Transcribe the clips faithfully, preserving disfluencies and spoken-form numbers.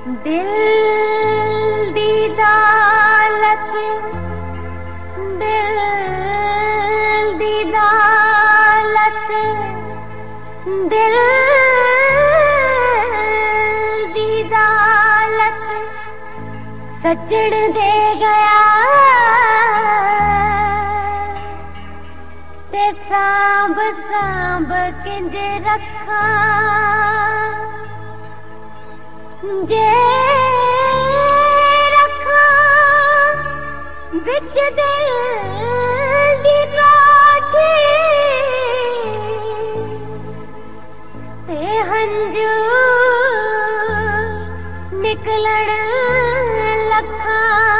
दिल दी दौलत, दिल दी दौलत, दिल दी दौलत सजण दे गया ते सांभ सांभ किंज रखा, जे रखा बिच दिल दी काठी ते हंजू निकलण लखा।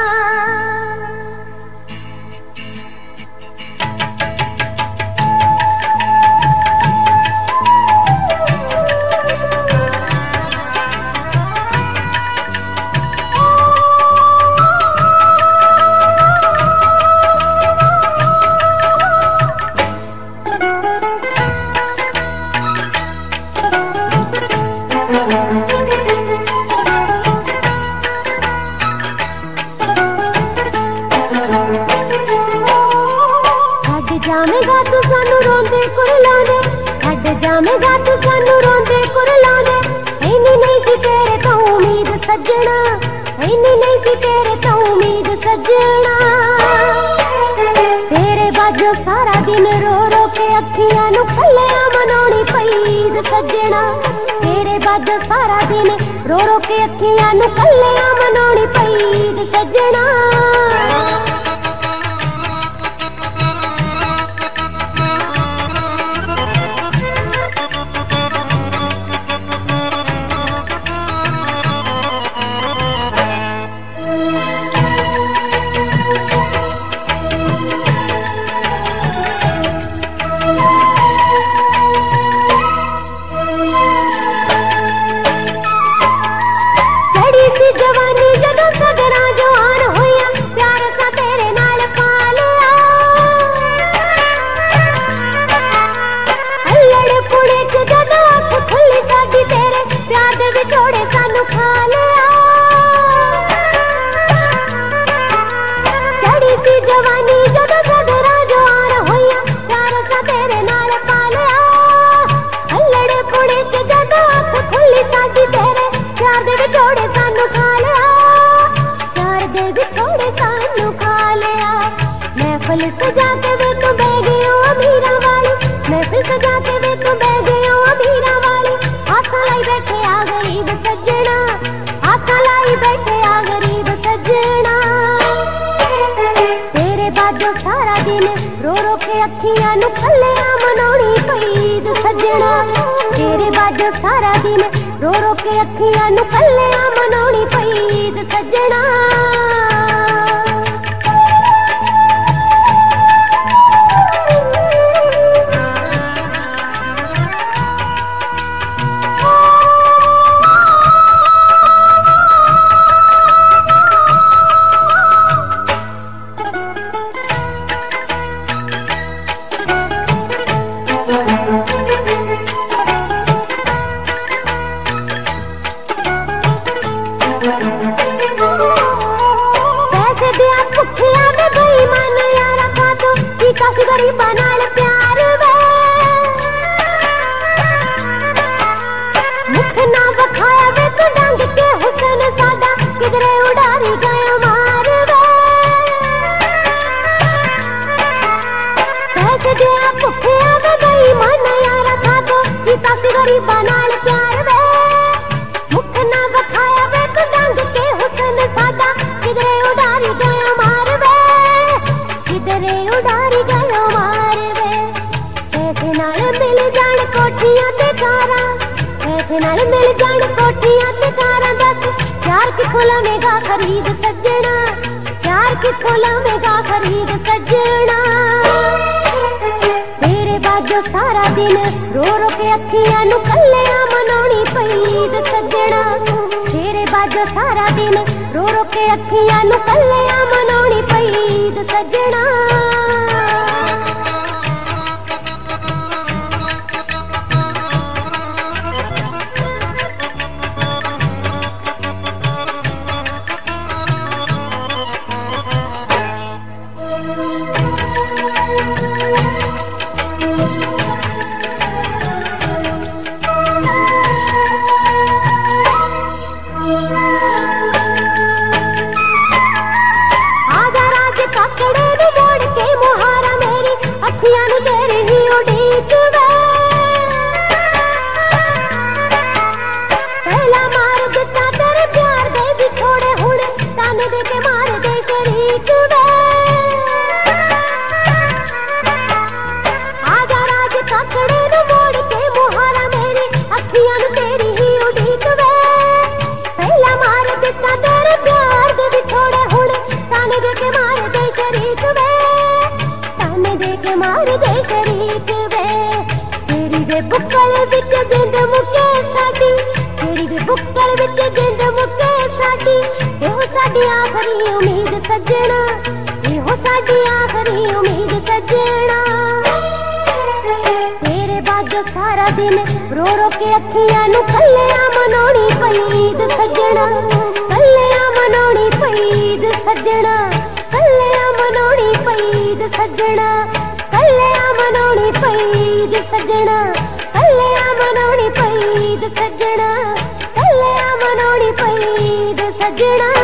जावेगा तू सानू रोंदे कुरलांदे, छड्ड जावेगा तू सानू रोंदे कुरलांदे। इन्नी नहीं सी तेरे तो उम्मीद सजना, इन्नी नहीं सी तेरे तो उम्मीद सजना। तेरे बाजो सारा दिन रो रो के अखियां नू खल्लियां मनाउणी पईद सजना। तेरे बाजो सारा दिन रो रो के अखियां नू खल्लियां मनाउणी पईद सजना। जवानी जदों सगरा जवान होया, प्यार सा तेरे नाल पा लिया। अल्लड़ पुणे च जदों अख खुली साडी, तेरे प्यार दे विछोड़े सानू खा लिया। चढ़ी सी जवानी जदों सगरा जवान होया, प्यार सा तेरे नाल पा लिया। अल्लड़ पुणे च जदों अख खुली साडी, तेरे प्यार दे विछोड़े सानू खा लिया। प्यार दे विछोड़े सानू खा लिया। महफिल सजा के वे तू बह गई ओ अमीरा वाली, महफिल सजा के वे तू बह गई ओ अमीरा वाली। आसा लाई बैठे आ गरीब सज्जना, आसा लाई बैठे आ गरीब सज्जना। तेरे बाजो सारा दिन रो रो के अखियां नू खल्लियां मनाउणी पईद सज्जना। तेरे बाजो सारा दिन रो रो के अखियां नू खल्लियां मनाउणी पईद सज्जना। पैसे दिया भुखिया में बेईमान यारा का तो काफी गरीबा नाल प्यार वे। मुख ना बखाया वे तू डंग के हुसन सादा, किधरे उड़ारी गया मार वे। पैसे दिया भुखिया में बेईमान यारा का तो काफी गरीबा नाल प्यार वे। मुख ना बखाया वे तू डंग के हुसन सादा, किधरे उड़ारी गया मार वे, किधरे उड़ारी गया मार वे। पैसे नाल मिल जान कोठियां ते कारां, पैसे नाल मिल जान कोठियां ते कारां। दस प्यार किथों लवेगा खरीद सज्जना, प्यार किथों लवेगा खरीद सज्जना। तेरे बाजो सारा दिन रो रो के अखियां नू खल्लियां मनाउणी पईद सज्जना। तेरे बाजो सारा दिन रो रो के अखियां नू खल्लियां मनाउणी पईद सज्जना। वे बुक्कल विच जिंद मुके साडी, तेरी वे बुक्कल विच जिंद मुके साडी। एहो साडी आखरी उम्मीद सजना, एहो साडी आखरी उम्मीद सजना। तेरे बाजो सारा दिन रो रो के अखियां नू कल्लियां मनाउणी पई ईद सजना, कल्लियां मनाउणी पई ईद सजना, कल्लियां मनाउणी पई ईद सजना, कल्लियां मनाउणी पई ईद सजना, कल्लियां मनाउणी पई ईद सजना, कल्लियां मनाउणी पई ईद सजना।